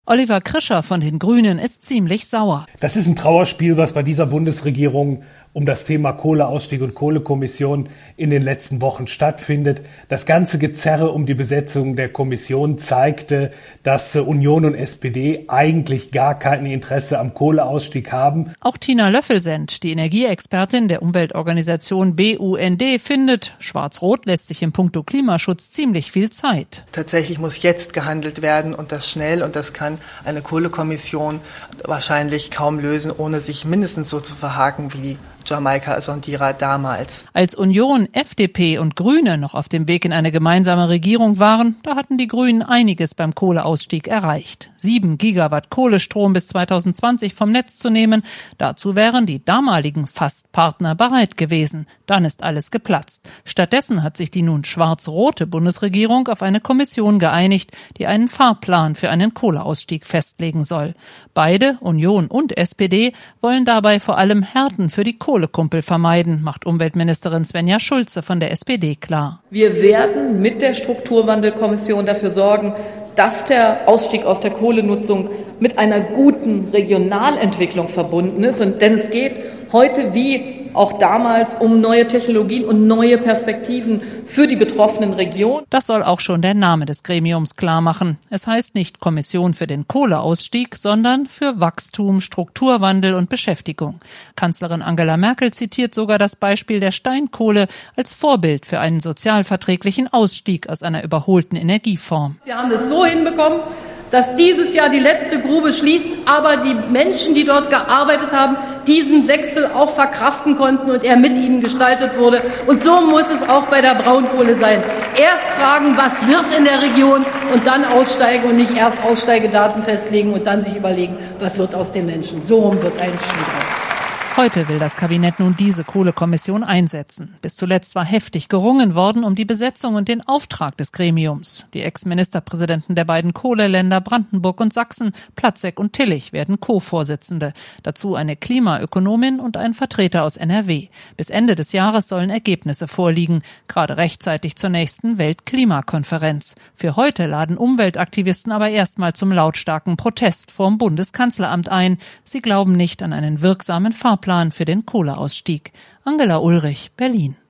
Oliver Krischer von den Grünen ist ziemlich sauer. Das ist ein Trauerspiel, was bei dieser Bundesregierung um das Thema Kohleausstieg und Kohlekommission in den letzten Wochen stattfindet. Das ganze Gezerre um die Besetzung der Kommission zeigte, dass Union und SPD eigentlich gar kein Interesse am Kohleausstieg haben. Auch Tina Löffelsend, die Energieexpertin der Umweltorganisation BUND, findet, Schwarz-Rot lässt sich in puncto Klimaschutz ziemlich viel Zeit. Tatsächlich muss jetzt gehandelt werden und das schnell, und das kann eine Kohlekommission wahrscheinlich kaum lösen, ohne sich mindestens so zu verhaken wie die Jamaika-Sondierer damals. Als Union, FDP und Grüne noch auf dem Weg in eine gemeinsame Regierung waren, da hatten die Grünen einiges beim Kohleausstieg erreicht. 7 Gigawatt Kohlestrom bis 2020 vom Netz zu nehmen, dazu wären die damaligen Fast-Partner bereit gewesen. Dann ist alles geplatzt. Stattdessen hat sich die nun schwarz-rote Bundesregierung auf eine Kommission geeinigt, die einen Fahrplan für einen Kohleausstieg festlegen soll. Beide, Union und SPD, wollen dabei vor allem Härten für die Kohlekumpel vermeiden, macht Umweltministerin Svenja Schulze von der SPD klar. Wir werden mit der Strukturwandelkommission dafür sorgen, dass der Ausstieg aus der Kohlenutzung mit einer guten Regionalentwicklung verbunden ist. Denn es geht heute wie auch damals um neue Technologien und neue Perspektiven für die betroffenen Regionen. Das soll auch schon der Name des Gremiums klar machen. Es heißt nicht Kommission für den Kohleausstieg, sondern für Wachstum, Strukturwandel und Beschäftigung. Kanzlerin Angela Merkel zitiert sogar das Beispiel der Steinkohle als Vorbild für einen sozialverträglichen Ausstieg aus einer überholten Energieform. Wir haben es so hinbekommen, dass dieses Jahr die letzte Grube schließt, aber die Menschen, die dort gearbeitet haben, diesen Wechsel auch verkraften konnten und er mit ihnen gestaltet wurde. Und so muss es auch bei der Braunkohle sein. Erst fragen, was wird in der Region, und dann aussteigen und nicht erst Aussteigedaten festlegen und dann sich überlegen, was wird aus den Menschen. So rum wird ein Schuh draus. Heute will das Kabinett nun diese Kohlekommission einsetzen. Bis zuletzt war heftig gerungen worden um die Besetzung und den Auftrag des Gremiums. Die Ex-Ministerpräsidenten der beiden Kohleländer Brandenburg und Sachsen, Platzek und Tillich, werden Co-Vorsitzende. Dazu eine Klimaökonomin und ein Vertreter aus NRW. Bis Ende des Jahres sollen Ergebnisse vorliegen, gerade rechtzeitig zur nächsten Weltklimakonferenz. Für heute laden Umweltaktivisten aber erstmal zum lautstarken Protest vorm Bundeskanzleramt ein. Sie glauben nicht an einen wirksamen Fahrplan für den Kohleausstieg. Angela Ulrich, Berlin.